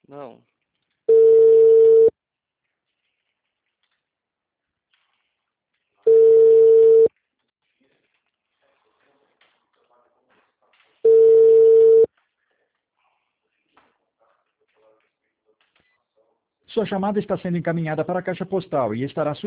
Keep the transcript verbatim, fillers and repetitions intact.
Não. Sua chamada está sendo encaminhada para a caixa postal e estará